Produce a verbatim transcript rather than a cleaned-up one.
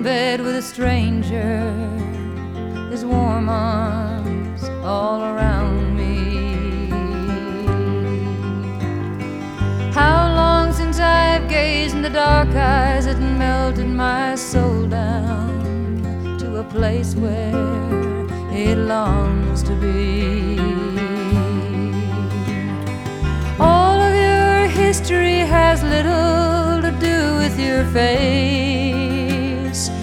bed with a stranger, his warm arms all around me. How long since I've gazed in the dark eyes that melted my soul down to a place where it longs to be. All of your history has little to do with your fate.